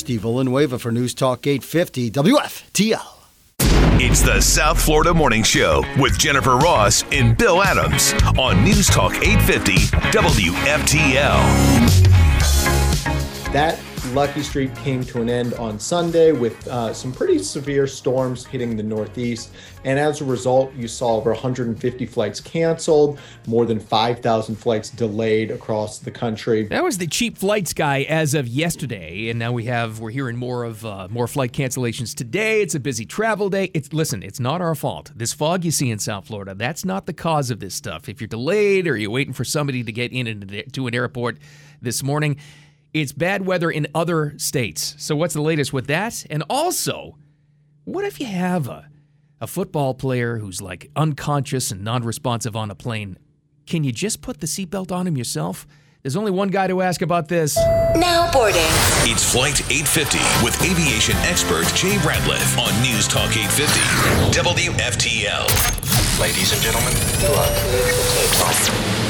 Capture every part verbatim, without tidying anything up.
Steve Villanueva for News Talk eight fifty W F T L. It's the South Florida Morning Show with Jennifer Ross and Bill Adams on News Talk eight fifty W F T L. That lucky streak came to an end on Sunday with uh, some pretty severe storms hitting the Northeast. And as a result, you saw over one hundred fifty flights canceled, more than five thousand flights delayed across the country. That was the cheap flights guy as of yesterday. And now we have, we're hearing more of uh, more flight cancellations today. It's a busy travel day. It's Listen, it's not our fault. This fog you see in South Florida, that's not the cause of this stuff. If you're delayed or you're waiting for somebody to get in to an airport this morning, it's bad weather in other states. So what's the latest with that? And also, what if you have a, a football player who's like unconscious and non-responsive on a plane? Can you just put the seatbelt on him yourself? There's only one guy to ask about this. Now boarding. It's Flight eight fifty with aviation expert Jay Radliff on News Talk eight fifty W F T L. Ladies and gentlemen, you are cleared for takeoff.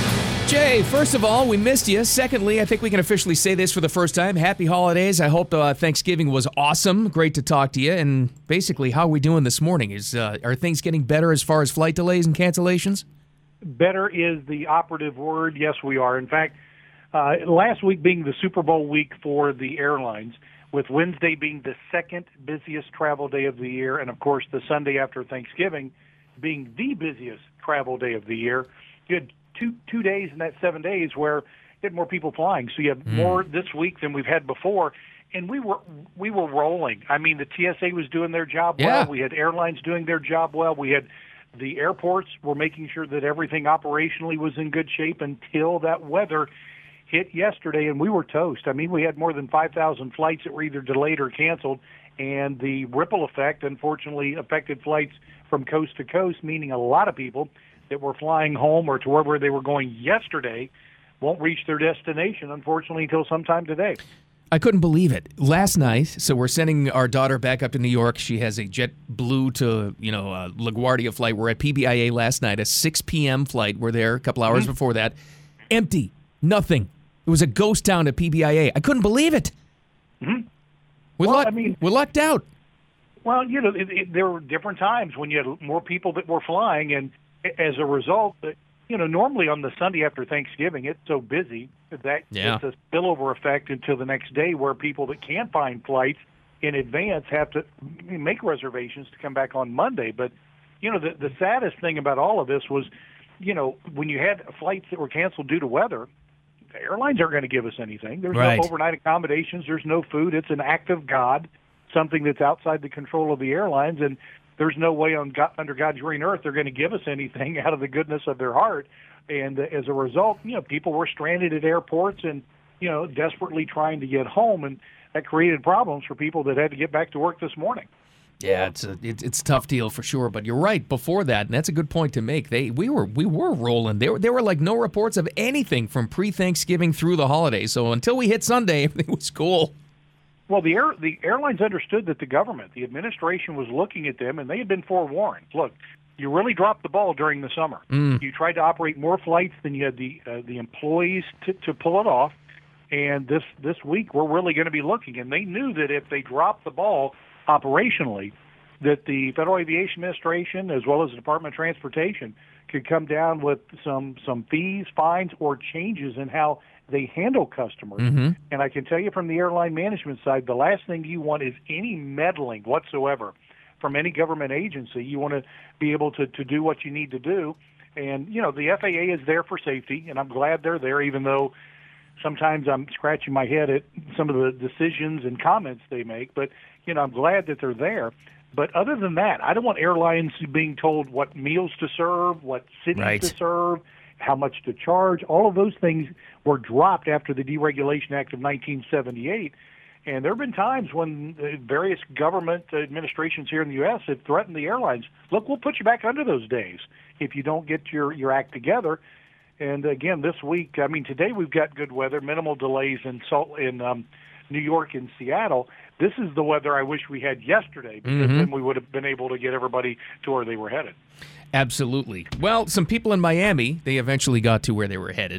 Jay, first of all, we missed you. Secondly, I think we can officially say this for the first time. Happy holidays. I hope uh, Thanksgiving was awesome. Great to talk to you. And basically, how are we doing this morning? Is uh, Are things getting better as far as flight delays and cancellations? Better is the operative word. Yes, we are. In fact, uh, last week being the Super Bowl week for the airlines, with Wednesday being the second busiest travel day of the year, and, of course, the Sunday after Thanksgiving being the busiest travel day of the year, you had two two days in that seven days where you had more people flying. So you have mm. more this week than we've had before. And we were we were rolling. I mean, the T S A was doing their job yeah. well. We had airlines doing their job well. We had the airports were making sure that everything operationally was in good shape until that weather hit yesterday, and we were toast. I mean, we had more than five thousand flights that were either delayed or canceled, and the ripple effect, unfortunately, affected flights from coast to coast, meaning a lot of people that were flying home or to wherever they were going yesterday won't reach their destination, unfortunately, until sometime today. I couldn't believe it. Last night, so we're sending our daughter back up to New York. She has a JetBlue to, you know, uh, LaGuardia flight. We're at P B I A last night, a six p.m. flight. We're there a couple hours mm-hmm. before that. Empty. Nothing. It was a ghost town at P B I A. I couldn't believe it. Mm-hmm. We well, luck- I mean, we lucked out. Well, you know, it, it, there were different times when you had more people that were flying, and as a result, you know, normally on the Sunday after Thanksgiving, it's so busy that yeah. it's a spillover effect until the next day where people that can't find flights in advance have to make reservations to come back on Monday. But, you know, the, the saddest thing about all of this was, you know, when you had flights that were canceled due to weather, the airlines aren't going to give us anything. There's right. no overnight accommodations. There's no food. It's an act of God, something that's outside the control of the airlines, and there's no way on God, under God's green earth they're going to give us anything out of the goodness of their heart. And uh, as a result, you know, people were stranded at airports and, you know, desperately trying to get home, and that created problems for people that had to get back to work this morning. Yeah, it's a it's, it's a tough deal for sure. But you're right. Before that, and that's a good point to make. They we were we were rolling. There there were like no reports of anything from pre-Thanksgiving through the holidays. So until we hit Sunday, everything was cool. Well, the air, the airlines understood that the government, the administration, was looking at them, and they had been forewarned. Look, you really dropped the ball during the summer. Mm. You tried to operate more flights than you had the uh, the employees to, to pull it off. And this this week, we're really going to be looking. And they knew that if they dropped the ball operationally, that the Federal Aviation Administration, as well as the Department of Transportation, could come down with some some fees, fines, or changes in how they handle customers. Mm-hmm. And I can tell you from the airline management side, the last thing you want is any meddling whatsoever from any government agency. You want to be able to, to do what you need to do. And, you know, the F A A is there for safety, and I'm glad they're there, even though sometimes I'm scratching my head at some of the decisions and comments they make. But, you know, I'm glad that they're there. But other than that, I don't want airlines being told what meals to serve, what cities right. to serve, how much to charge. All of those things were dropped after the Deregulation Act of nineteen seventy-eight. And there have been times when various government administrations here in the U S have threatened the airlines, look, we'll put you back under those days if you don't get your, your act together. And, again, this week, I mean, today we've got good weather, minimal delays in Salt, in um, New York and Seattle. This is the weather I wish we had yesterday, because mm-hmm. then we would have been able to get everybody to where they were headed. Absolutely. Well, some people in Miami, they eventually got to where they were headed.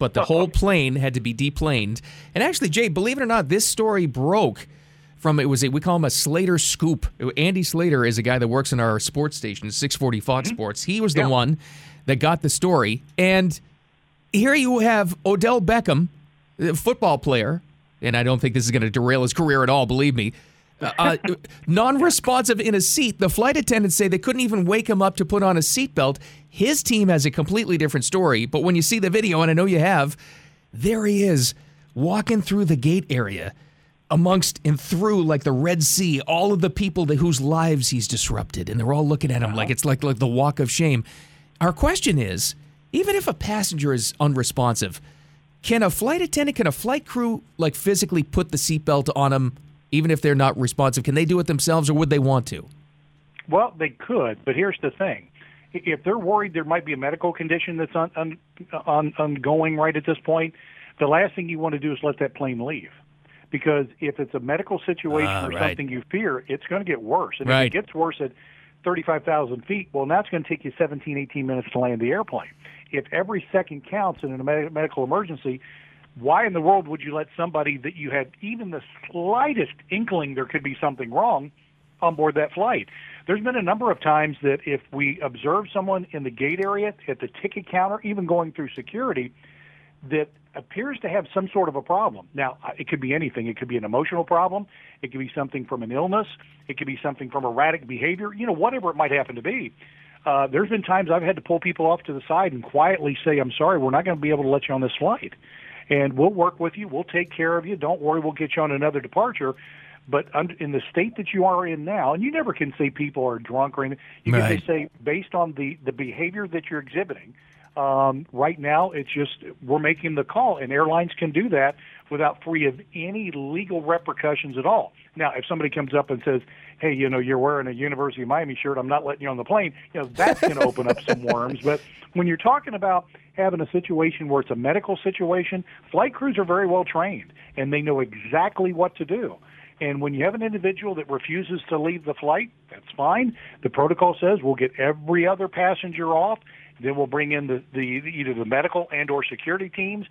but the whole plane had to be deplaned. And actually, Jay, believe it or not, this story broke from, it was a, we call him a Slater scoop. Andy Slater is a guy that works in our sports station, six forty Fox mm-hmm. Sports. He was the yeah. one that got the story. And here you have Odell Beckham, the football player, and I don't think this is going to derail his career at all, believe me, uh, non-responsive in a seat. The flight attendants say they couldn't even wake him up to put on a seatbelt. His team has a completely different story, but when you see the video, and I know you have, there he is walking through the gate area amongst and through like the Red Sea, all of the people that, whose lives he's disrupted, and they're all looking at him like it's like, like the walk of shame. Our question is, even if a passenger is unresponsive, can a flight attendant, can a flight crew like physically put the seatbelt on them, even if they're not responsive? Can they do it themselves, or would they want to? Well, they could, but here's the thing. If they're worried there might be a medical condition that's on, on, on, ongoing right at this point, the last thing you want to do is let that plane leave. Because if it's a medical situation uh, or right. something you fear, it's going to get worse. And right. if it gets worse at thirty-five thousand feet, well, now it's going to take you seventeen, eighteen minutes to land the airplane. If every second counts in a med- medical emergency, why in the world would you let somebody that you had even the slightest inkling there could be something wrong on board that flight? There's been a number of times that if we observe someone in the gate area, at the ticket counter, even going through security, that appears to have some sort of a problem. Now, it could be anything. It could be an emotional problem. It could be something from an illness. It could be something from erratic behavior, you know, whatever it might happen to be. Uh, there's been times I've had to pull people off to the side and quietly say, I'm sorry, we're not going to be able to let you on this flight. And we'll work with you. We'll take care of you. Don't worry, we'll get you on another departure. But in the state that you are in now, and you never can say people are drunk or anything, you can right. say based on the, the behavior that you're exhibiting, um, right now it's just we're making the call, and airlines can do that without free of any legal repercussions at all. Now, if somebody comes up and says, hey, you know, you're wearing a University of Miami shirt, I'm not letting you on the plane, you know, that's going to open up some worms. But when you're talking about having a situation where it's a medical situation, flight crews are very well trained, and they know exactly what to do. And when you have an individual that refuses to leave the flight, that's fine. The protocol says we'll get every other passenger off. Then we'll bring in the, the either the medical and or security teams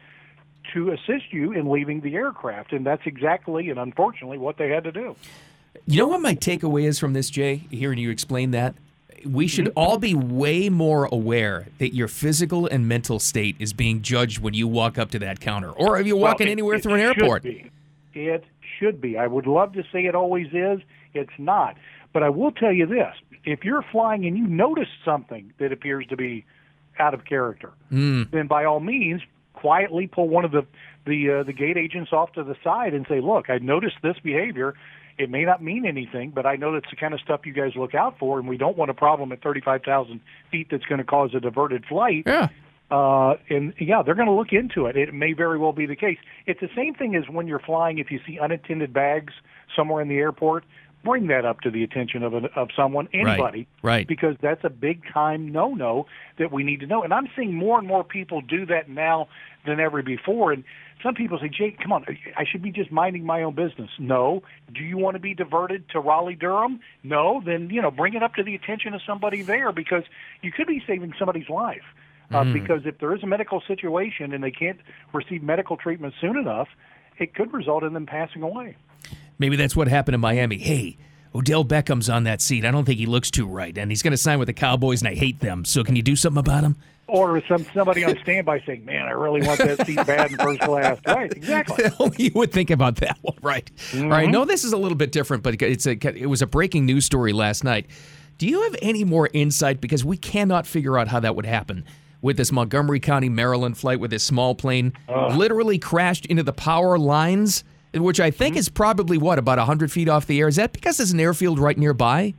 to assist you in leaving the aircraft. And that's exactly and unfortunately what they had to do. You know what my takeaway is from this, Jay, hearing you explain that? We should all be way more aware that your physical and mental state is being judged when you walk up to that counter, or if you're walking well, it, anywhere it through an airport. Be. It should be. I would love to say it always is. It's not. But I will tell you this. If you're flying and you notice something that appears to be out of character, mm. then by all means, quietly pull one of the the, uh, the gate agents off to the side and say, look, I noticed this behavior. It may not mean anything, but I know that's the kind of stuff you guys look out for, and we don't want a problem at thirty-five thousand feet that's going to cause a diverted flight. Yeah. Uh, and, yeah, they're going to look into it. It may very well be the case. It's the same thing as when you're flying. If you see unattended bags somewhere in the airport, bring that up to the attention of, a, of someone, anybody, right, right. because that's a big-time no-no that we need to know. And I'm seeing more and more people do that now than ever before. And some people say, Jake, come on, I should be just minding my own business. No. Do you want to be diverted to Raleigh-Durham? No. Then, you know, bring it up to the attention of somebody there, because you could be saving somebody's life. Uh, mm. Because if there is a medical situation and they can't receive medical treatment soon enough, it could result in them passing away. Maybe that's what happened in Miami. Hey, Odell Beckham's on that seat. I don't think he looks too right, and he's going to sign with the Cowboys, and I hate them. So can you do something about him? Or some somebody on standby saying, man, I really want that seat bad in first class. Right, exactly. You would think about that one, right? Mm-hmm. All right, no, this is a little bit different, but it's a, it was a breaking news story last night. Do you have any more insight? Because we cannot figure out how that would happen with this Montgomery County, Maryland flight, with this small plane uh. literally crashed into the power lines, which I think mm-hmm. is probably, what, about one hundred feet off the air? Is that because there's an airfield right nearby?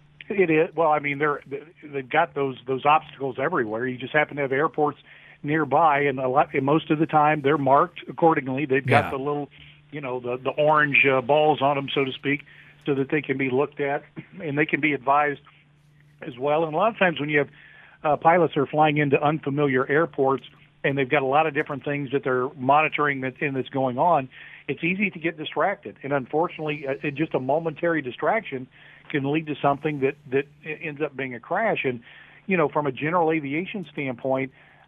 It is. Well, I mean, they're, they've got those those obstacles everywhere. You just happen to have airports nearby, and a lot, and most of the time they're marked accordingly. They've got yeah. the little, you know, the, the orange uh, balls on them, so to speak, so that they can be looked at, and they can be advised as well. And a lot of times when you have uh, pilots are flying into unfamiliar airports, and they've got a lot of different things that they're monitoring that, and that's going on, it's easy to get distracted. And unfortunately, uh, just a momentary distraction can lead to something that, that ends up being a crash. And, you know, from a general aviation standpoint,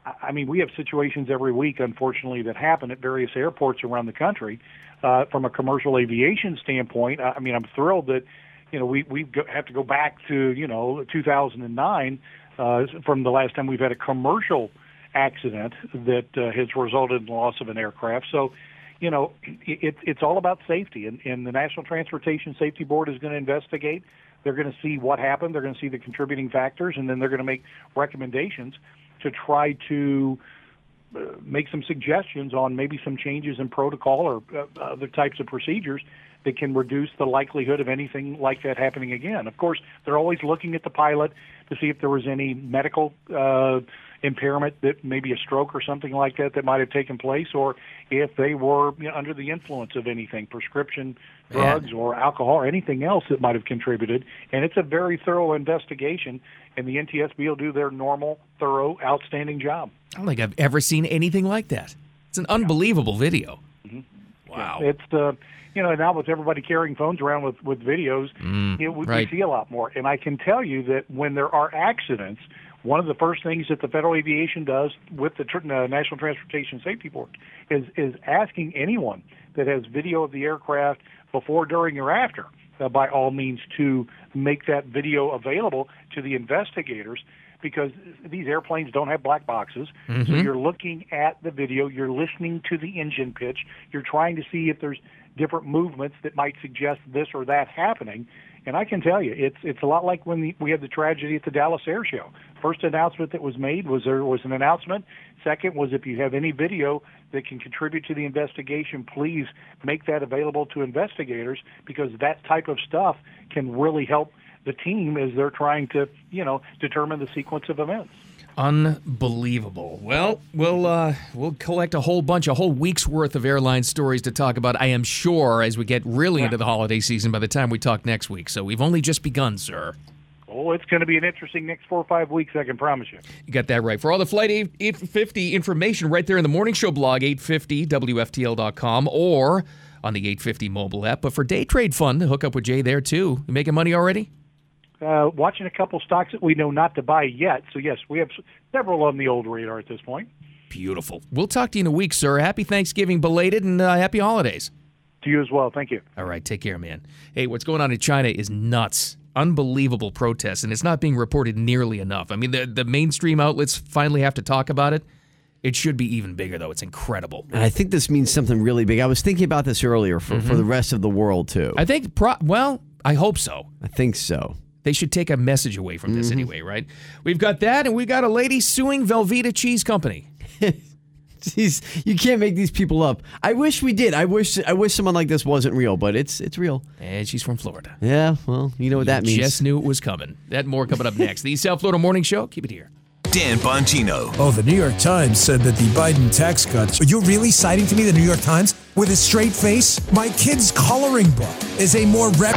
I mean, we have situations every week, unfortunately, that happen at various airports around the country. Uh, from a commercial aviation standpoint, I mean, I'm thrilled that, you know, we we have to go back to, you know, two thousand nine uh, from the last time we've had a commercial accident that uh, has resulted in the loss of an aircraft. So, you know, it, it's all about safety, and, and the National Transportation Safety Board is going to investigate. They're going to see what happened. They're going to see the contributing factors, and then they're going to make recommendations to try to uh, make some suggestions on maybe some changes in protocol or uh, other types of procedures that can reduce the likelihood of anything like that happening again. Of course, they're always looking at the pilot to see if there was any medical uh, impairment, that maybe a stroke or something like that that might have taken place, or if they were, you know, under the influence of anything, prescription drugs yeah. or alcohol or anything else that might have contributed. And it's a very thorough investigation, and the N T S B will do their normal, thorough, outstanding job. I don't think I've ever seen anything like that. It's an unbelievable video. Mm-hmm. Wow. Yeah, it's, uh, you know, now with everybody carrying phones around with, with videos, mm, you know, we, right. we see a lot more. And I can tell you that when there are accidents, one of the first things that the Federal Aviation does with the uh, National Transportation Safety Board is is asking anyone that has video of the aircraft before, during, or after, uh, by all means, to make that video available to the investigators, because these airplanes don't have black boxes. Mm-hmm. So you're looking at the video, you're listening to the engine pitch, you're trying to see if there's different movements that might suggest this or that happening. And I can tell you, it's it's a lot like when the, we had the tragedy at the Dallas Air Show. First announcement that was made was there was an announcement. Second was, if you have any video that can contribute to the investigation, please make that available to investigators, because that type of stuff can really help the team as they're trying to, you know, determine the sequence of events. Unbelievable. Well, we'll uh, we'll collect a whole bunch, a whole week's worth of airline stories to talk about, I am sure, as we get really yeah. into the holiday season by the time we talk next week. So we've only just begun, sir. Oh, it's going to be an interesting next four or five weeks, I can promise you. You got that right. For all the Flight eight fifty information, right there in the Morning Show blog, eight fifty W F T L dot com, or on the eight fifty mobile app. But for day trade fun, hook up with Jay there, too. You making money already? Uh, watching a couple stocks that we know not to buy yet. So, yes, we have several on the old radar at this point. Beautiful. We'll talk to you in a week, sir. Happy Thanksgiving belated, and uh, happy holidays. To you as well. Thank you. All right. Take care, man. Hey, what's going on in China is nuts. Unbelievable protests, and it's not being reported nearly enough. I mean, the, the mainstream outlets finally have to talk about it. It should be even bigger, though. It's incredible. And I think this means something really big. I was thinking about this earlier for, mm-hmm. for the rest of the world, too. I think, pro- well, I hope so. I think so. They should take a message away from this mm-hmm. anyway, right? We've got that, and we got a lady suing Velveeta Cheese Company. Jeez, you can't make these people up. I wish we did. I wish I wish someone like this wasn't real, but it's it's real. And she's from Florida. Yeah, well, you know what you that means. Just knew it was coming. That more coming up next. The South Florida Morning Show. Keep it here. Dan Bongino. Oh, the New York Times said that the Biden tax cuts. Are you really citing to me the New York Times with a straight face? My kid's coloring book is a more rep.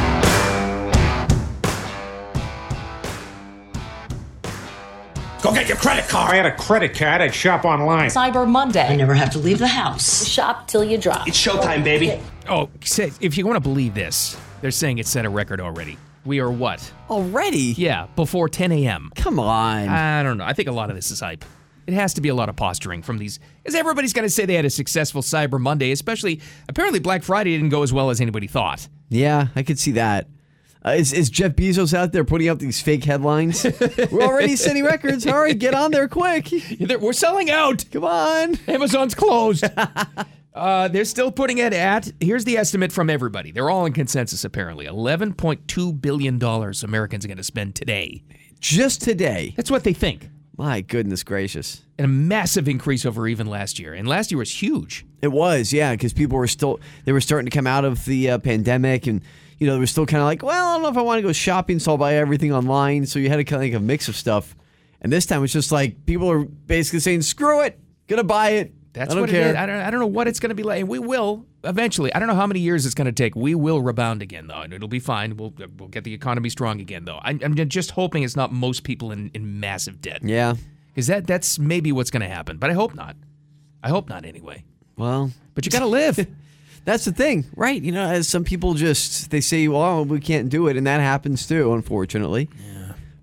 Go get your credit card. I had a credit card. I'd shop online. Cyber Monday. I never have to leave the house. Shop till you drop. It's showtime, baby. Oh, if you want to believe this, they're saying it set a record already. We are what? Already? Yeah, before ten a.m. Come on. I don't know. I think a lot of this is hype. It has to be a lot of posturing from these, because everybody's going to say they had a successful Cyber Monday, especially, apparently Black Friday didn't go as well as anybody thought. Yeah, I could see that. Uh, is, is Jeff Bezos out there putting out these fake headlines? We're already setting records. All right, get on there quick. We're selling out. Come on. Amazon's closed. uh, they're still putting it at, here's the estimate from everybody. They're all in consensus, apparently. eleven point two billion dollars Americans are going to spend today. Just today? That's what they think. My goodness gracious. And a massive increase over even last year. And last year was huge. It was, yeah, because people were still, they were starting to come out of the uh, pandemic, and you know, they were still kind of like, well, I don't know if I want to go shopping, so I'll buy everything online. So you had to kind of like a mix of stuff. And this time it's just like people are basically saying, screw it, gonna buy it. That's I don't what care. it is. I don't, I don't know what it's going to be like. And we will eventually. I don't know how many years it's going to take. We will rebound again, though. And it'll be fine. We'll we'll get the economy strong again, though. I'm, I'm just hoping it's not most people in, in massive debt. Yeah. Because that, that's maybe what's going to happen. But I hope not. I hope not anyway. Well. But you got to live. That's the thing, right? You know, as some people just, they say, well, we can't do it, and that happens too, unfortunately. Yeah.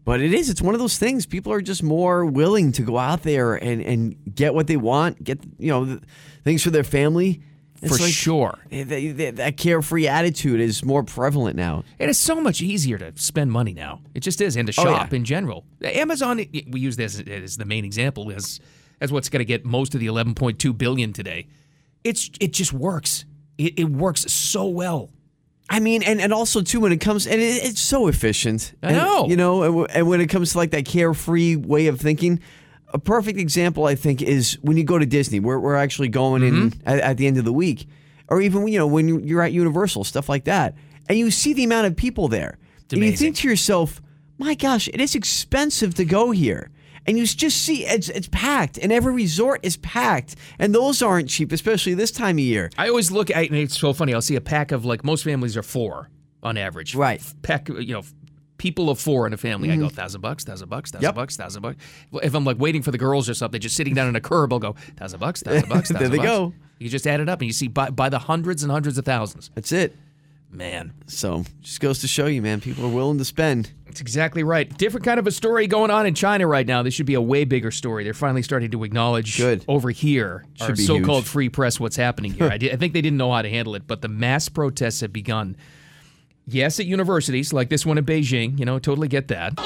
But it is. It's one of those things. People are just more willing to go out there and, and get what they want, get you know the, things for their family. It's For like, sure. eh, they- they- that carefree attitude is more prevalent now. It is so much easier to spend money now. It just is, and to Oh, shop yeah. in general. Amazon, we use this as the main example, as as what's going to get most of the eleven point two billion today. It's it just works. It, it works so well. I mean, and, and also, too, when it comes, and it, it's so efficient. I And, know. You know, and, w- and when it comes to like that carefree way of thinking, a perfect example, I think, is when you go to Disney. We're, we're actually going in at, at the end of the week. Or even, you know, when you- you're at Universal, stuff like that. And you see the amount of people there. And you amazing. think to yourself, my gosh, it is expensive to go here. And you just see it's it's packed, and every resort is packed, and those aren't cheap, especially this time of year. I always look at, and it's so funny, I'll see a pack of, like, most families are four on average. Right. Pack, you know, people of four in a family. I go, thousand bucks, thousand bucks, thousand Yep. bucks, thousand bucks. Well, if I'm, like, waiting for the girls or something, just sitting down on a curb, I'll go, thousand bucks, thousand bucks, thousand There they bucks. go. You just add it up, and you see by, by the hundreds and hundreds of thousands. That's it. Man. So just goes to show you, man, people are willing to spend. That's exactly right. Different kind of a story going on in China right now. This should be a way bigger story. They're finally starting to acknowledge Good. over here, Should our be so-called huge. free press, what's happening here. I, di- I think they didn't know how to handle it, but the mass protests have begun. Yes, at universities like this one in Beijing, you know, totally get that.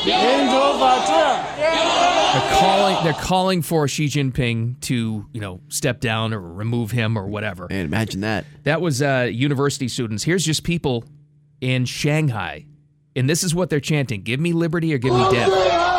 They're calling, they're calling for Xi Jinping to, you know, step down or remove him or whatever. Man, imagine that. That was uh, university students. Here's just people in Shanghai, and this is what they're chanting: "Give me liberty or give me death."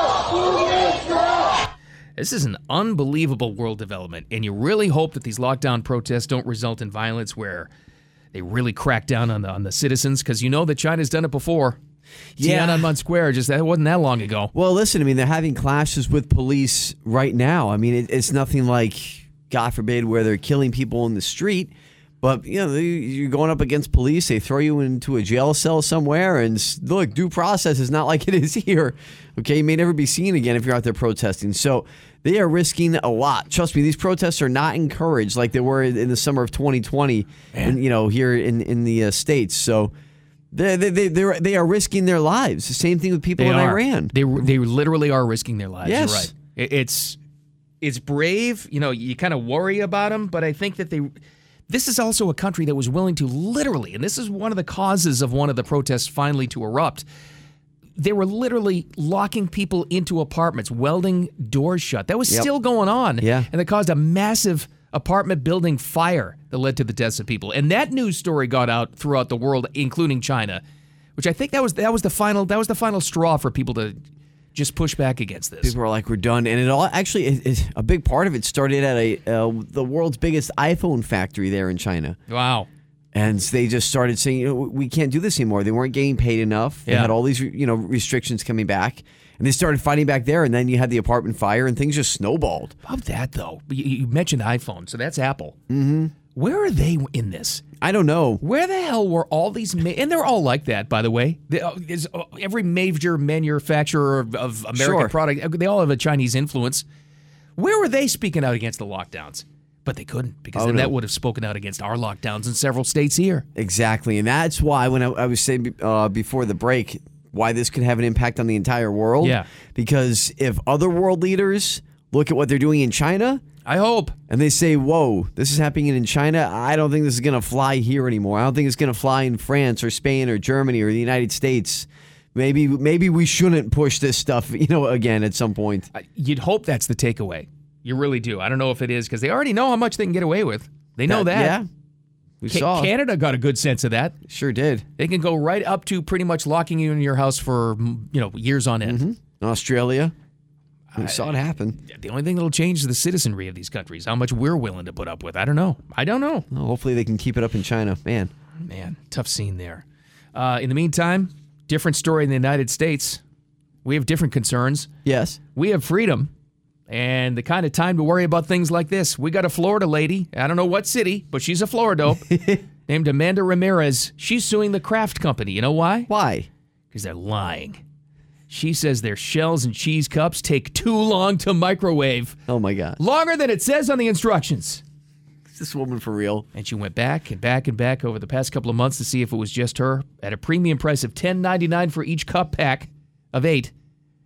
This is an unbelievable world development, and you really hope that these lockdown protests don't result in violence where they really crack down on the on the citizens, because you know that China's done it before. Yeah. Tiananmen Square, just that wasn't that long ago. Well, listen, I mean, they're having clashes with police right now. I mean, it, it's nothing like, God forbid, where they're killing people in the street. But, you know, you're going up against police. They throw you into a jail cell somewhere. And s- look, due process is not like it is here. Okay, you may never be seen again if you're out there protesting. So they are risking a lot. Trust me, these protests are not encouraged like they were in the summer of twenty twenty, and, you know, here in, in the uh, States. So they they they they're, they are risking their lives. The same thing with people They in are. Iran. They they literally are risking their lives. Yes. You're right. It- It's it's brave. You know, you kind of worry about them, but I think that they. This is also a country that was willing to literally, and this is one of the causes of one of the protests finally to erupt. They were literally locking people into apartments, welding doors shut. That was Yep. still going on. Yeah. And that caused a massive apartment building fire that led to the deaths of people. And that news story got out throughout the world, including China, which I think that was that was the final that was the final straw for people to just push back against this. People are like, we're done, and it all actually it, it, a big part of it started at a uh, the world's biggest iPhone factory there in China, Wow. and they just started saying, you know, we can't do this anymore. They weren't getting paid enough. They Yeah. had all these you know restrictions coming back, and they started fighting back there. And then you had the apartment fire, and things just snowballed. About that though, you, you mentioned iPhone, so that's Apple. Mm-hmm. Where are they in this? I don't know. Where the hell were all these? Ma- and they're all like that, by the way. They, uh, is, uh, every major manufacturer of, of American Sure. product, they all have a Chinese influence. Where were they speaking out against the lockdowns? But they couldn't, because Oh, then no. that would have spoken out against our lockdowns in several states here. Exactly, and that's why when I, I was saying uh, before the break, why this could have an impact on the entire world. Yeah. Because if other world leaders look at what they're doing in China, I hope. and they say, whoa, this is happening in China, I don't think this is going to fly here anymore. I don't think it's going to fly in France or Spain or Germany or the United States. Maybe maybe we shouldn't push this stuff, you know, again at some point. Uh, You'd hope that's the takeaway. You really do. I don't know if it is, because they already know how much they can get away with. They know that. Yeah, we Ca- saw. Canada got a good sense of that. Sure did. They can go right up to pretty much locking you in your house for, mm, you know, years on end. Mm-hmm. Australia, we saw it happen. The only thing that'll change is the citizenry of these countries, how much we're willing to put up with. I don't know. I don't know. Well, hopefully they can keep it up in China. Man, Man, tough scene there. Uh, in the meantime, different story in the United States. We have different concerns. yes. We have freedom and the kind of time to worry about things like this. We got a Florida lady, I don't know what city, but she's a Floridope, named Amanda Ramirez. She's suing the Kraft Company. You know why? Why? Because they're lying. She says their shells and cheese cups take too long to microwave. Oh my God. Longer than it says on the instructions. Is this woman for real? And she went back and back and back over the past couple of months to see if it was just her, at a premium price of ten ninety-nine for each cup pack of eight.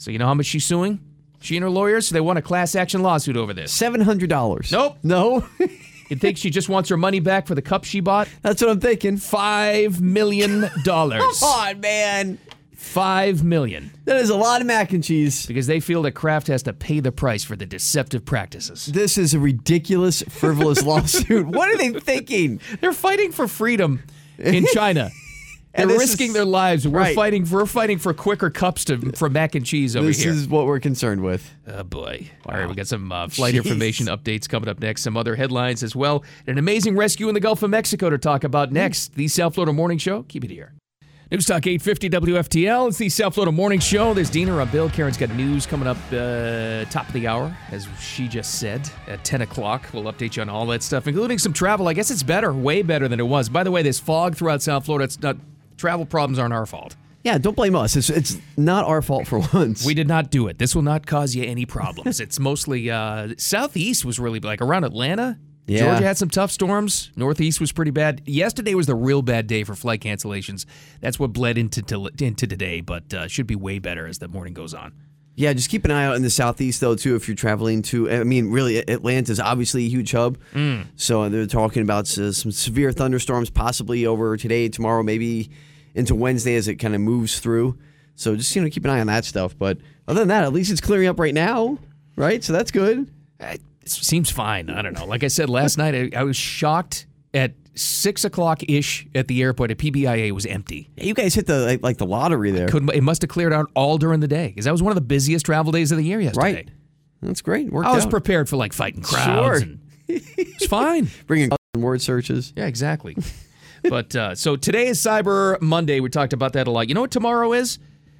So you know how much she's suing? She and her lawyers, they won a class action lawsuit over this. seven hundred dollars. Nope. No? You think she just wants her money back for the cup she bought? That's what I'm thinking. Five million dollars. Come on, man. Five million. That is a lot of mac and cheese. Because they feel that Kraft has to pay the price for the deceptive practices. This is a ridiculous, frivolous lawsuit. What are they thinking? They're fighting for freedom in China. They're And this risking is- their lives. We're right. fighting. We're fighting for quicker cups to for mac and cheese over This here. is what we're concerned with. Oh, boy. All right, we got some uh, flight Jeez. information updates coming up next, some other headlines as well. An amazing rescue in the Gulf of Mexico to talk about next. The South Florida Morning Show. Keep it here. News Talk eight fifty W F T L. It's the South Florida Morning Show. There's Dina. I'm Bill. Karen's got news coming up uh, top of the hour, as she just said, at ten o'clock. We'll update you on all that stuff, including some travel. I guess it's better, way better than it was. By the way, this fog throughout South Florida, it's not, travel problems aren't our fault. Yeah, don't blame us. It's it's not our fault for once. We did not do it. This will not cause you any problems. It's mostly uh, southeast was really like around Atlanta. Yeah. Georgia had some tough storms. Northeast was pretty bad. Yesterday was the real bad day for flight cancellations. That's what bled into to, into today, but uh, should be way better as the morning goes on. Yeah, just keep an eye out in the southeast, though, too, if you're traveling to, I mean, really, Atlanta's obviously a huge hub. Mm. So they're talking about uh, some severe thunderstorms possibly over today, tomorrow, maybe into Wednesday as it kind of moves through. So just, you know, keep an eye on that stuff. But other than that, at least it's clearing up right now, right? So that's good. It seems fine. I don't know. Like I said last night, I, I was shocked at six o'clock ish at the airport. At P B I A was empty. Yeah, you guys hit the like, like the lottery there. Couldn't, it must have cleared out all during the day because that was one of the busiest travel days of the year yesterday. Right. That's great. Worked I was out. prepared for like fighting crowds. Sure. And it's fine. Bringing word searches. Yeah, exactly. But uh, so today is Cyber Monday. We talked about that a lot. You know what tomorrow is?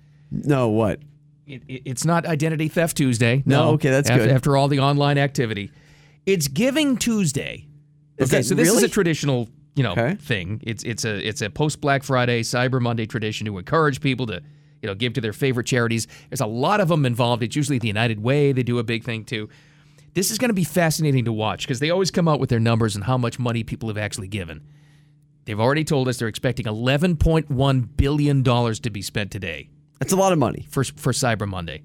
No, what? It, it, it's not Identity Theft Tuesday. No, okay, that's after, good. After all the online activity, it's Giving Tuesday. Is okay, that so this is really? a traditional, you know, Okay. thing. It's it's a it's a post Black Friday Cyber Monday tradition to encourage people to, you know, give to their favorite charities. There's a lot of them involved. It's usually the United Way. They do a big thing too. This is going to be fascinating to watch because they always come out with their numbers and how much money people have actually given. They've already told us they're expecting eleven point one billion dollars to be spent today That's a lot of money. for for Cyber Monday.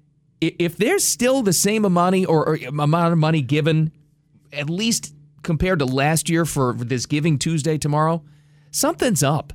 I- If there's still the same amount or, or amount of money given, at least compared to last year for this Giving Tuesday tomorrow, something's up.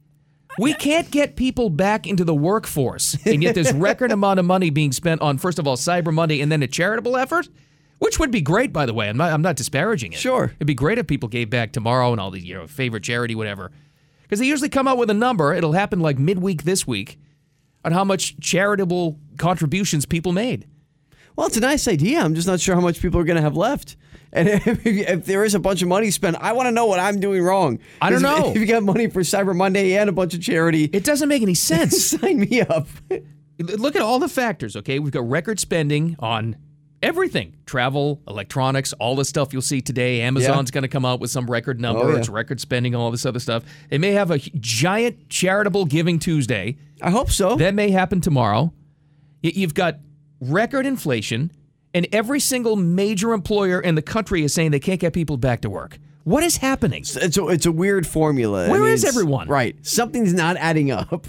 We can't get people back into the workforce, and yet there's record amount of money being spent on, first of all, Cyber Monday and then a charitable effort, which would be great, by the way. I'm not, I'm not disparaging it. Sure. It'd be great if people gave back tomorrow and all the, you know, favorite charity, whatever. Because they usually come out with a number. It'll happen like midweek this week on how much charitable contributions people made. Well, it's a nice idea. I'm just not sure how much people are going to have left. And if, if there is a bunch of money spent, I want to know what I'm doing wrong. I don't 'Cause know. If you got money for Cyber Monday and a bunch of charity, It doesn't make any sense. sign me up. Look at all the factors, okay? We've got record spending on everything. Travel, electronics, all the stuff you'll see today. Amazon's going to come out with some record number. Oh, yeah. It's record spending, all this other stuff. They may have a giant charitable Giving Tuesday. I hope so. That may happen tomorrow. Y- You've got record inflation, and every single major employer in the country is saying they can't get people back to work. What is happening? It's a, it's a weird formula. Where Where is is everyone? Right. Something's not adding up.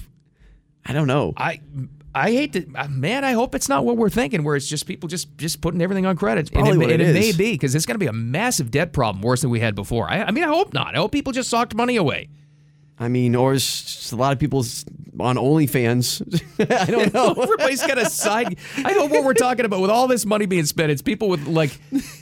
I don't know. I I hate to, uh, man, I hope it's not what we're thinking, where it's just people just, just putting everything on credit. And probably it, what and it it may is. be, because it's going to be a massive debt problem, worse than we had before. I, I mean, I hope not. I hope people just socked money away. I mean, or it's just a lot of people on OnlyFans. I don't know. Everybody's got a side. I know what we're talking about with all this money being spent. It's people with like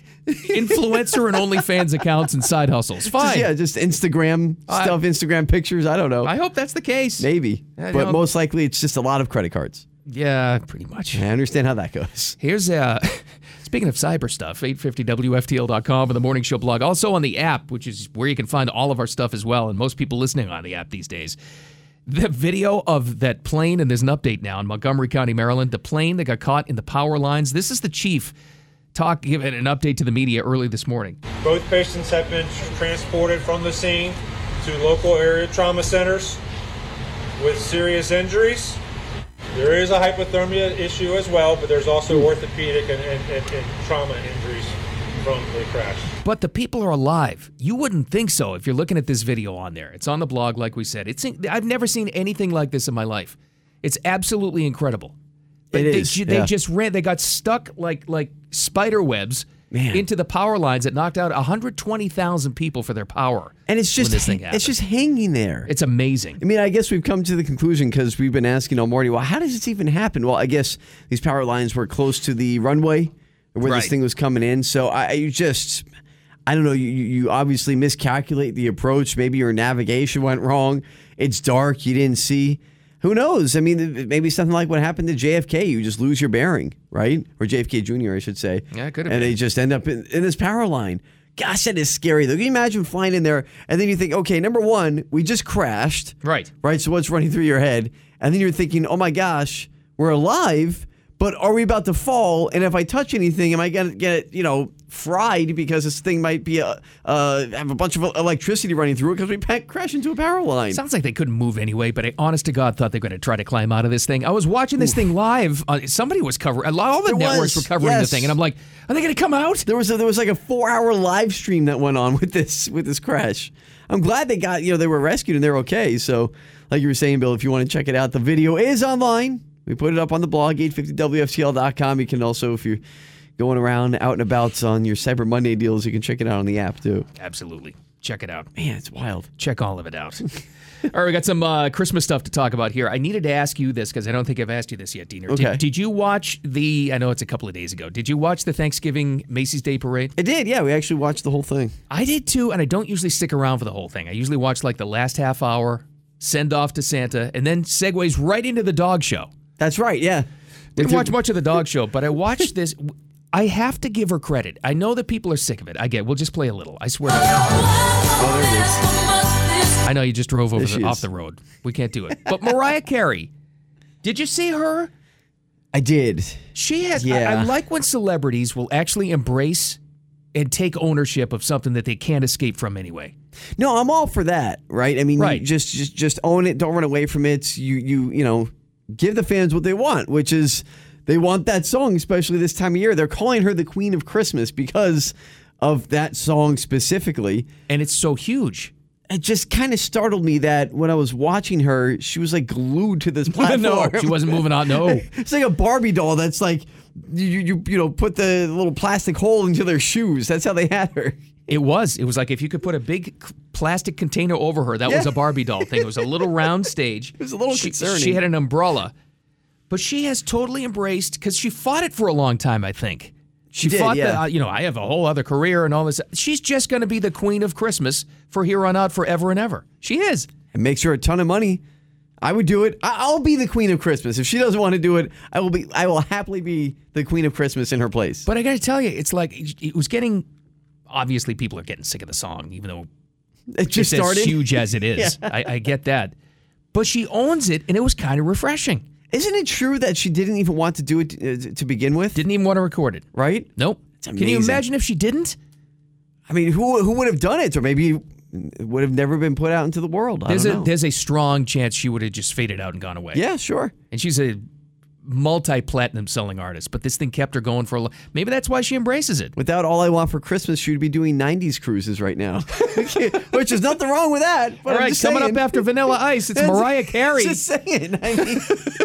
influencer and OnlyFans accounts and side hustles. Fine. Just, yeah, just Instagram I- stuff, Instagram pictures. I don't know. I hope that's the case. Maybe. I But don't- most likely it's just a lot of credit cards. Yeah, pretty much. I understand how that goes. Here's uh speaking of cyber stuff, eight fifty W F T L dot com and the Morning Show blog. Also on the app, which is where you can find all of our stuff as well, and most people listening on the app these days. The video of that plane, and there's an update now in Montgomery County, Maryland, the plane that got caught in the power lines. This is the chief talk giving an update to the media early this morning. Both patients have been transported from the scene to local area trauma centers with serious injuries. There is a hypothermia issue as well, but there's also orthopedic and, and, and, and trauma injuries from the crash. But the people are alive. You wouldn't think so if you're looking at this video on there. It's on the blog, like we said. It's I've never seen anything like this in my life. It's absolutely incredible. But It they, is, ju- they yeah. just ran. They got stuck like like spider webs Man. into the power lines that knocked out one hundred twenty thousand people for their power. And it's just when this thing it's happened. just hanging there. It's amazing. I mean, I guess we've come to the conclusion because we've been asking all morning, well, how does this even happen? Well, I guess these power lines were close to the runway where Right. this thing was coming in. So I you just, I don't know, you, you obviously miscalculate the approach. Maybe your navigation went wrong. It's dark. You didn't see. Who knows? I mean, maybe something like what happened to J F K. You just lose your bearing, right? Or J F K Junior, I should say. Yeah, it could have And been. they just end up in, in this power line. Gosh, that is scary, though. Can you imagine flying in there and then you think, okay, number one, we just crashed. Right. Right? So what's running through your head? And then you're thinking, oh my gosh, we're alive, but are we about to fall? And if I touch anything, am I going to get, you know, fried because this thing might be a, uh, have a bunch of electricity running through it because we pa- crash into a power line? Sounds like they couldn't move anyway, but I honest to God thought they were going to try to climb out of this thing. I was watching this thing live. Uh, somebody was covering, all the There networks was, were covering yes. the thing, and I'm like, are they going to come out? There was a, there was like a four hour live stream that went on with this with this crash. I'm glad they got, you know, they were rescued and they're okay. So, like you were saying, Bill, if you want to check it out, the video is online. We put it up on the blog, eight fifty W F T L dot com. You can also, if you're going around out and about on your Cyber Monday deals, you can check it out on the app too. Absolutely. Check it out. Man, it's wild. Check all of it out. All right, we got some uh, Christmas stuff to talk about here. I needed to ask you this because I don't think I've asked you this yet, Diener. Okay. Did, did you watch the, I know it's a couple of days ago, did you watch the Thanksgiving Macy's Day Parade? I did, yeah. We actually watched the whole thing. I did too, and I don't usually stick around for the whole thing. I usually watch like the last half hour, send off to Santa, and then segues right into the dog show. That's right, yeah. Didn't watch much of the dog show, but I watched this. I have to give her credit. I know that people are sick of it. I get it. We'll just play a little. I swear. Oh, there it is. I know you just drove over There she the, off is. the road. We can't do it. But Mariah Carey, did you see her? I did. She has. Yeah. I, I like when celebrities will actually embrace and take ownership of something that they can't escape from anyway. No, I'm all for that, right? I mean, Right. you just just just own it. Don't run away from it. You you you know, give the fans what they want, which is they want that song, especially this time of year. They're calling her the Queen of Christmas because of that song specifically. And it's so huge. It just kind of startled me that when I was watching her, she was like glued to this platform. No, she wasn't moving on. No. It's like a Barbie doll that's like you you you know put the little plastic hole into their shoes. That's how they had her. It was. It was like if you could put a big c- plastic container over her, that was Yeah. a Barbie doll thing. It was a little round stage. It was a little she, concerning. She had an umbrella. But she has totally embraced, because she fought it for a long time, I think. She, She did, fought yeah. the, uh, you know, I have a whole other career and all this. She's just going to be the Queen of Christmas for here on out forever and ever. She is. It makes her a ton of money. I would do it. I- I'll be the Queen of Christmas. If she doesn't want to do it, I will be. I will happily be the Queen of Christmas in her place. But I got to tell you, it's like, it was getting, obviously people are getting sick of the song, even though it just it's started. as huge as it is. Yeah. I, I get that. But she owns it, and it was kind of refreshing. Isn't it true that she didn't even want to do it uh, to begin with? Didn't even want to record it. Right? Nope. It's Can you amazing. imagine if she didn't? I mean, who who would have done it, or maybe it would have never been put out into the world? I There's don't a know. there's a strong chance she would have just faded out and gone away. Yeah, sure. And she's a multi-platinum selling artist, but this thing kept her going for a long. Maybe that's why she embraces it. Without All I Want for Christmas, she'd be doing nineties cruises right now, which is nothing wrong with that. But All I'm right, just coming saying. up after Vanilla Ice, it's Mariah Carey. Just saying. I mean,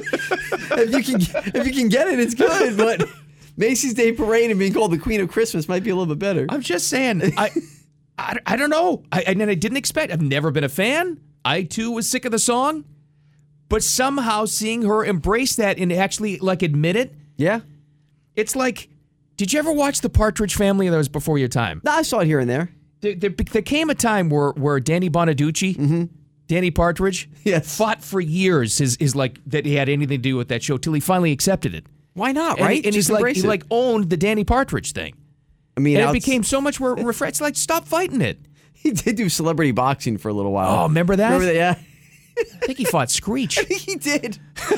if you can if you can get it, it's good. But Macy's Day Parade and being called the Queen of Christmas might be a little bit better. I'm just saying. I, I, I don't know. I, and I didn't expect. I've never been a fan. I too was sick of the song, but somehow seeing her embrace that and actually like admit it. Yeah. It's like, did you ever watch The Partridge Family? That was before your time. No, I saw it here and there. There, there, there came a time where where Danny Bonaducci, Danny Partridge, Yes. fought for years his is like that he had anything to do with that show till he finally accepted it. Why not? And, Right? he- and Just he's like embrace he it. like owned the Danny Partridge thing. I mean, And it outs- became so much more refresh. It's like, stop fighting it. he did do celebrity boxing for a little while. Oh, remember that? Remember that? Yeah. I think he fought Screech. he did.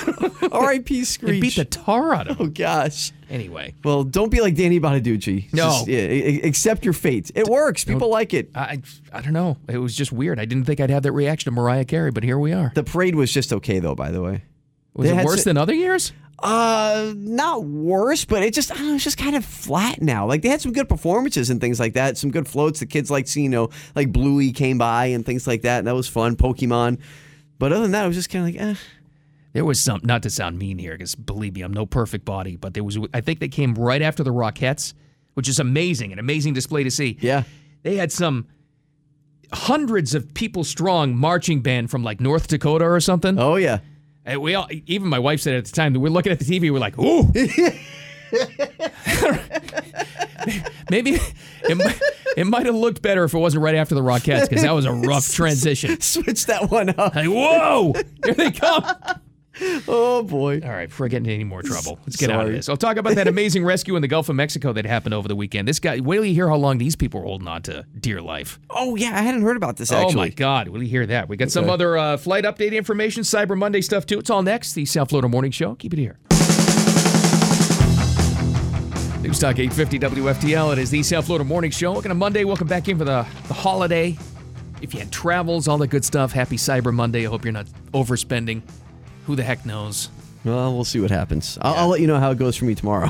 R I P Screech. He beat the tar out of him. Oh gosh. Anyway, Well, don't be like Danny Bonaducci. No. Just, yeah, a- a- accept your fate. It works. People like it. I I don't know. It was just weird. I didn't think I'd have that reaction to Mariah Carey, but here we are. The parade was just okay, though. By the way, Was They it had worse s- than other years? Uh, not worse, but it just I don't know, it's just kind of flat now. Like they had some good performances and things like that, some good floats. The kids like seeing, you know, like Bluey came by and things like that, and that was fun. Pokemon, but other than that, it was just kind of like, eh. There was some, not to sound mean here, because believe me, I'm no perfect body, but there was, I think they came right after the Rockettes, which is amazing, an amazing display to see. Yeah. They had some hundreds of people strong marching band from like North Dakota or something. Oh, yeah. And we all, even my wife said at the time, that we're looking at the T V, we're like, ooh. Maybe it, might- it might have looked better if it wasn't right after the Rockettes, because that was a rough transition. Switch that one up. Like, whoa, here they come. Oh, boy. All right, before I get into any more trouble, let's get out of Sorry. this. I'll talk about that amazing rescue in the Gulf of Mexico that happened over the weekend. This guy, wait till you hear how long these people are holding on to dear life. Oh, yeah. I hadn't heard about this, actually. Oh, my God. Will you hear that? We got some Okay. other uh, flight update information, Cyber Monday stuff, too. It's all next. The South Florida Morning Show. Keep it here. News Talk eight fifty W F T L. It is the South Florida Morning Show. Looking at Monday. Welcome back in for the, the holiday. If you had travels, all the good stuff, happy Cyber Monday. I hope you're not overspending. Who the heck knows? Well, we'll see what happens. I'll, I'll let you know how it goes for me tomorrow.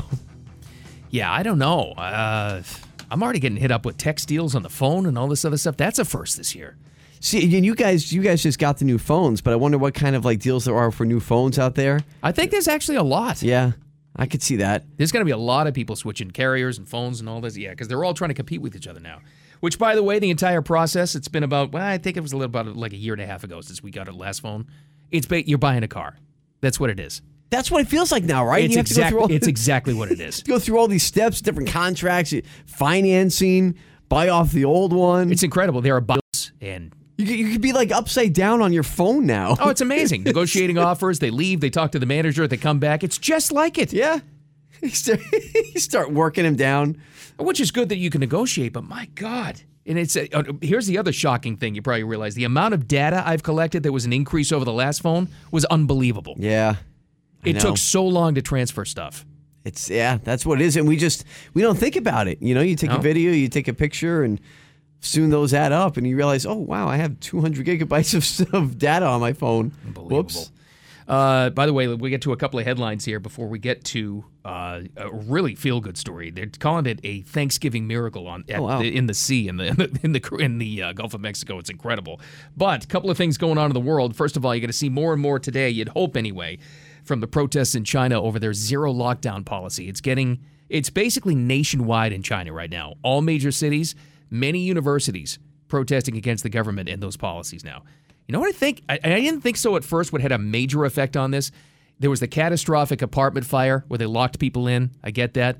Yeah, I don't know. Uh, I'm already getting hit up with text deals on the phone and all this other stuff. That's a first this year. See, and you guys, you guys just got the new phones, but I wonder what kind of like deals there are for new phones out there. I think there's actually a lot. Yeah, I could see that. There's going to be a lot of people switching carriers and phones and all this. Yeah, because they're all trying to compete with each other now. Which, by the way, the entire process, it's been about, well, I think it was a little about like a year and a half ago since we got our last phone. It's ba- You're buying a car. That's what it is. That's what it feels like now, right? It's, you have to go exact- through all, it's exactly what it is. go through all these steps, different contracts, financing, buy off the old one. It's incredible. There are buyouts and... You could, you could be like upside down on your phone now. Oh, it's amazing. Negotiating offers. They leave. They talk to the manager. They come back. It's just like it. Yeah. You start, you start working him down. Which is good that you can negotiate, but my God. And it's uh, here's the other shocking thing you probably realize. The amount of data I've collected that was an increase over the last phone was unbelievable. Yeah. I It know. took so long to transfer stuff. It's yeah, that's what it is. And we just we don't think about it. You know, you take No. a video, you take a picture, and soon those add up and you realize, oh wow, I have two hundred gigabytes of, of data on my phone. Unbelievable. Whoops. Uh, by the way, we get to a couple of headlines here before we get to uh, a really feel-good story. They're calling it a Thanksgiving miracle on at Oh, wow. the, in the sea in the in the in the, in the uh, Gulf of Mexico. It's incredible. But a couple of things going on in the world. First of all, you're going to see more and more today. You'd hope anyway, from the protests in China over their zero lockdown policy. It's getting it's basically nationwide in China right now. All major cities, many universities protesting against the government and those policies now. You know what I think? I, I didn't think so at first what had a major effect on this. There was the catastrophic apartment fire where they locked people in. I get that.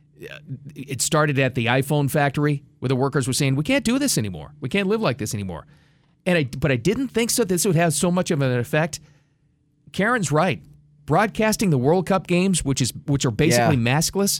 It started at the iPhone factory where the workers were saying, we can't do this anymore. We can't live like this anymore. And I, But I didn't think so this would have so much of an effect. Karen's right. Broadcasting the World Cup games, which is which are basically Yeah. maskless,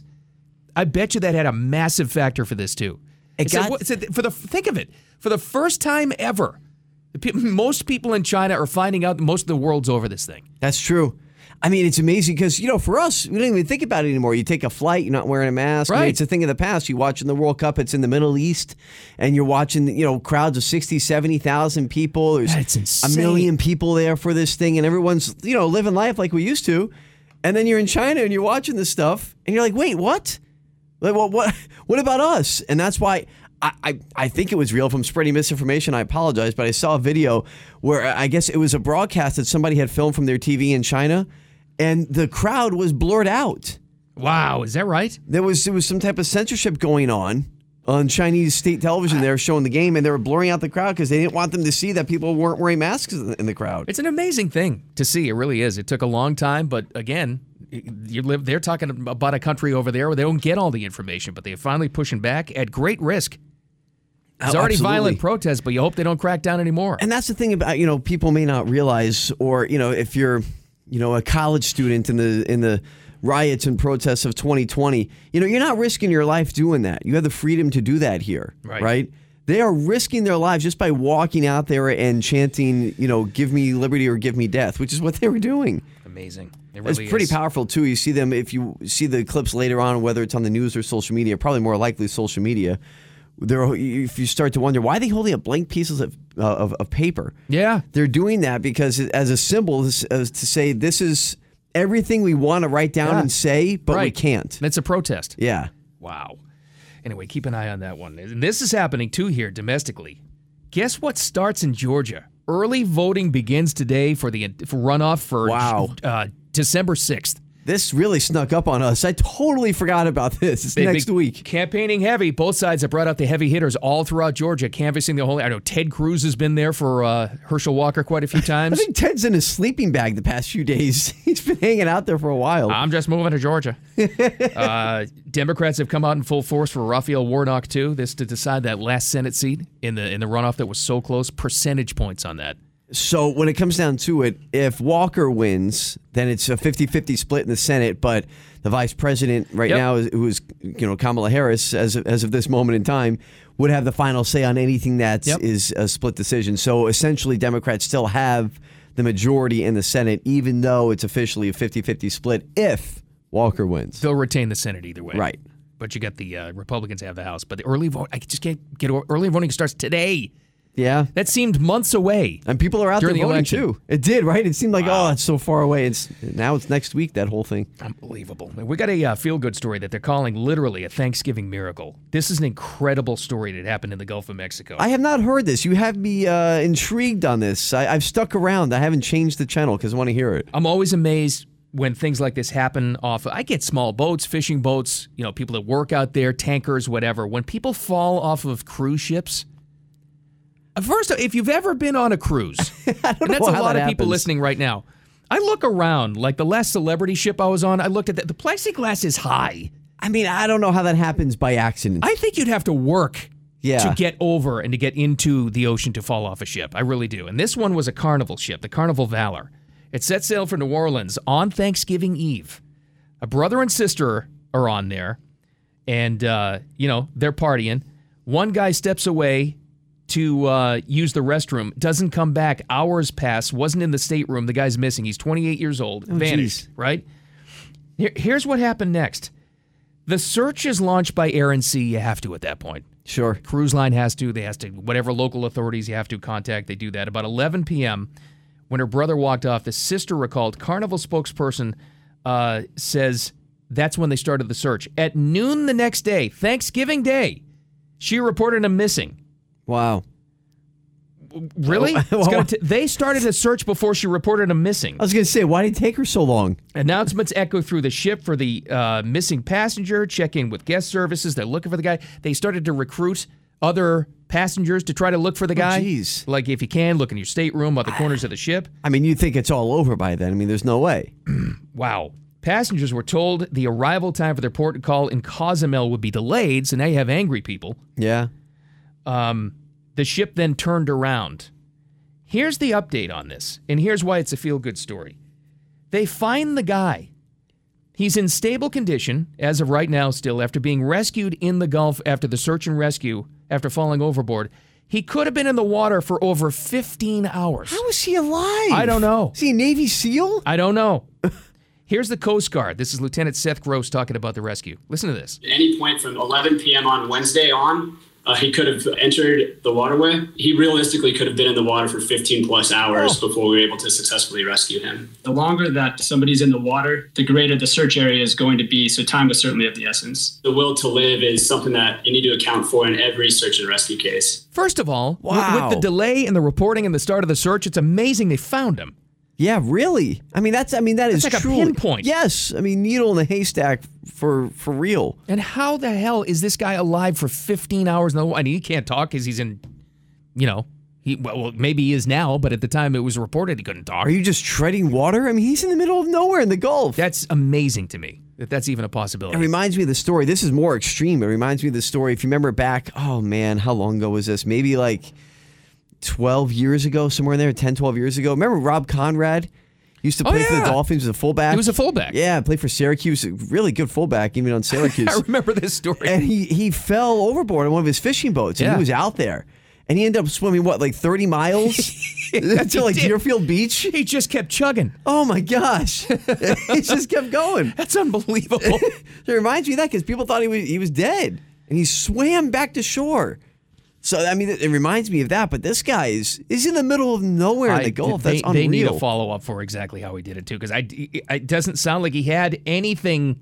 I bet you that had a massive factor for this too. It It's a- got- it's a- for the think of it, for the first time ever, the pe- most people in China are finding out that most of the world's over this thing. That's true. I mean, it's amazing because, you know, for us, we don't even think about it anymore. You take a flight, you're not wearing a mask. I mean, Right. it's a thing of the past. You watching the World Cup, it's in the Middle East, and you're watching, you know, crowds of sixty, seventy thousand people. There's That's insane. a million people there for this thing, and everyone's, you know, living life like we used to. And then you're in China and you're watching this stuff, and you're like, wait, what? Like, well, what, what about us? And that's why I, I, I think it was real. If I'm spreading misinformation, I apologize. But I saw a video where I guess it was a broadcast that somebody had filmed from their T V in China, and the crowd was blurred out. Wow, is that right? There was there was some type of censorship going on on Chinese state television. They were showing the game, and they were blurring out the crowd because they didn't want them to see that people weren't wearing masks in the, in the crowd. It's an amazing thing to see. It really is. It took a long time, but again, you live. They're talking about a country over there where they don't get all the information, but they're finally pushing back at great risk. There's Oh, already absolutely. violent protests, but you hope they don't crack down anymore. And that's the thing about, you know, people may not realize, or, you know, if you're, you know, a college student in the in the riots and protests of twenty twenty, you know, you're not risking your life doing that. You have the freedom to do that here, Right. right? They are risking their lives just by walking out there and chanting, you know, give me liberty or give me death, which is what they were doing. Amazing. It It's really pretty is. powerful, too. You see them, if you see the clips later on, whether it's on the news or social media, probably more likely social media, there, if you start to wonder, why are they holding up blank pieces of, uh, of, of paper? Yeah. They're doing that because as a symbol, as to say this is everything we want to write down Yeah. and say, but we Right. can't. It's a protest. Yeah. Wow. Anyway, keep an eye on that one. And this is happening too here domestically. Guess what starts in Georgia Early voting begins today for the for runoff for Wow. uh, December sixth. This really snuck up on us. I totally forgot about this. It's Big, next big week. Campaigning heavy. Both sides have brought out the heavy hitters all throughout Georgia, canvassing the whole. I know Ted Cruz has been there for uh, Herschel Walker quite a few I times. think Ted's in his sleeping bag the past few days. He's been hanging out there for a while. I'm just moving to Georgia. uh, Democrats have come out in full force for Raphael Warnock too. This to decide that last Senate seat in the in the runoff that was so close. Percentage points on that. So when it comes down to it, if Walker wins, then it's a fifty-fifty split in the Senate. But the vice president right Yep. now, is, who is you know Kamala Harris, as of, as of this moment in time, would have the final say on anything that Yep. is a split decision. So essentially, Democrats still have the majority in the Senate, even though it's officially a fifty-fifty split if Walker wins. They'll retain the Senate either way. Right. But you got the uh, Republicans have the House. But the early vote, I just can't get early voting starts today. Yeah. That seemed months away. And people are out During there the voting election. too. It did, right? It seemed like, Wow. oh, it's so far away. It's now it's next week, that whole thing. Unbelievable. We got a uh, feel-good story that they're calling literally a Thanksgiving miracle. This is an incredible story that happened in the Gulf of Mexico. I have not heard this. You have me uh, intrigued on this. I, I've stuck around. I haven't changed the channel because I want to hear it. I'm always amazed when things like this happen off. I get small boats, fishing boats, you know, people that work out there, tankers, whatever. When people fall off of cruise ships, first, if you've ever been on a cruise, I don't and know that's a how lot that of people happens. listening right now, I look around, like the last celebrity ship I was on, I looked at that. The plexiglass is high. I mean, I don't know how that happens by accident. I think you'd have to work Yeah. to get over and to get into the ocean to fall off a ship. I really do. And this one was a Carnival ship, the Carnival Valor. It set sail for New Orleans on Thanksgiving Eve. A brother and sister are on there, and, uh, you know, they're partying. One guy steps away to uh, use the restroom, doesn't come back. Hours pass, wasn't in the stateroom. The guy's missing. He's twenty-eight years old, Oh, vanished, geez. right? Here, here's what happened next. The search is launched by Air and Sea. You have to at that point. Sure. Cruise line has to. They has to. Whatever local authorities you have to contact, they do that. About eleven p.m., when her brother walked off, the sister recalled. Carnival spokesperson uh, says that's when they started the search. At noon the next day, Thanksgiving Day, she reported him missing. Wow. Really? Oh, It's gonna t- they started a search before she reported him missing. I was going to say, why did it take her so long? Announcements echo through the ship for the uh, missing passenger, check in with guest services. They're looking for the guy. They started to recruit other passengers to try to look for the guy. Jeez. Like, if you can, look in your stateroom, other corners of the ship. I mean, you'd think it's all over by then. I mean, there's no way. Wow. Passengers were told the arrival time for their port call in Cozumel would be delayed, so now you have angry people. Yeah. Um, the ship then turned around. Here's the update on this, and here's why it's a feel-good story. They find the guy. He's in stable condition, as of right now still, after being rescued in the Gulf after the search and rescue, after falling overboard. He could have been in the water for over fifteen hours. How is he alive? I don't know. Is he a Navy SEAL? I don't know. Here's the Coast Guard. This is Lieutenant Seth Gross talking about the rescue. Listen to this. At any point from eleven p.m. on Wednesday on, uh, he could have entered the waterway. He realistically could have been in the water for fifteen plus hours Oh. before we were able to successfully rescue him. The longer that somebody's in the water, the greater the search area is going to be, so time was certainly of the essence. The will to live is something that you need to account for in every search and rescue case. First of all, w- Wow. with the delay in the reporting and the start of the search, it's amazing they found him. Yeah, really? I mean, that's I mean that is That's like a truly, pinpoint. Yes, I mean needle in a haystack for for real. And how the hell is this guy alive for fifteen hours? No, I mean, he can't talk because he's in, you know, he well, well, maybe he is now, but at the time it was reported he couldn't talk. Are you just treading water? I mean, he's in the middle of nowhere in the Gulf. That's amazing to me that that's even a possibility. It reminds me of the story. This is more extreme. It reminds me of the story. If you remember back, oh man, how long ago was this? Maybe like twelve years ago, somewhere in there, ten, twelve years ago. Remember Rob Conrad? Used to Oh, play for the yeah. Dolphins as a fullback. He was a fullback. Yeah, played for Syracuse. A really good fullback, even on Syracuse. I remember this story. And he, he fell overboard on one of his fishing boats, and Yeah. he was out there. And he ended up swimming, what, like thirty miles? to like did. Deerfield Beach? He just kept chugging. Oh my gosh. He just kept going. That's unbelievable. It reminds me of that because people thought he was, he was dead. And he swam back to shore. So, I mean, it, it reminds me of that. But this guy is, is in the middle of nowhere in I- the Gulf. They, That's unreal. they need a follow up for exactly how he did it too, because I it doesn't sound like he had anything.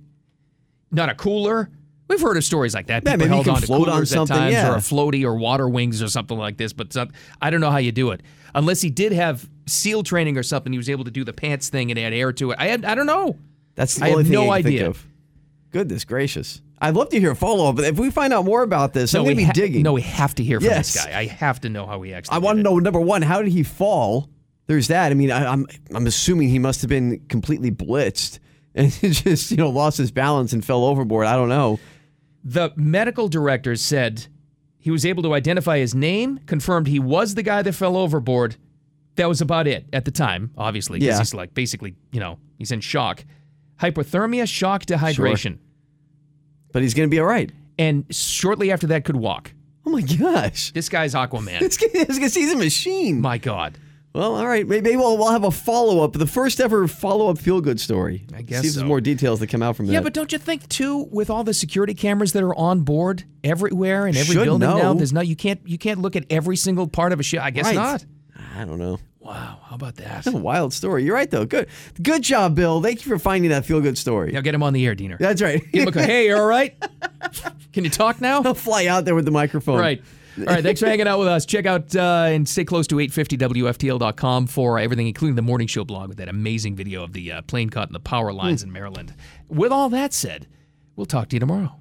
Not a cooler. We've heard of stories like that. Yeah, People maybe you held can on to float on coolers something, at times, yeah. or a floaty, or water wings, or something like this. But some, I don't know how you do it. Unless he did have SEAL training or something, he was able to do the pants thing and add air to it. I had, I don't know. That's the I only have thing no I can idea. think of. Goodness gracious. I'd love to hear a follow-up, but if we find out more about this, No, I'm going to we be ha- digging. No, we have to hear from Yes. this guy. I have to know how he actually I did want to it. know, number one, how did he fall? There's that. I mean, I, I'm I'm assuming he must have been completely blitzed and just, you know, lost his balance and fell overboard. I don't know. The medical director said he was able to identify his name, confirmed he was the guy that fell overboard. That was about it at the time, obviously, because Yeah. he's like basically, you know, he's in shock. Hypothermia, shock, dehydration. Sure. But he's going to be all right. And shortly after that could walk. Oh, my gosh. This guy's Aquaman. This guy, this guy, he's a machine. My God. Well, all right. Maybe we'll, we'll have a follow-up. The first ever follow-up feel-good story. I guess See if so. there's more details that come out from that. Yeah, but don't you think too, with all the security cameras that are on board everywhere in every Should building know. now, there's not you can't you can't look at every single part of a ship. I guess Right. not. I don't know. Wow, how about that? That's a wild story. You're right, though. Good good job, Bill. Thank you for finding that feel-good story. Now get him on the air, Diener. That's right. Give him a call. Hey, you all right? Can you talk now? He'll fly out there with the microphone. Right. All right, thanks for hanging out with us. Check out uh, and stay close to eight fifty W F T L dot com for everything, including the morning show blog with that amazing video of the uh, plane caught in the power lines in Maryland. With all that said, we'll talk to you tomorrow.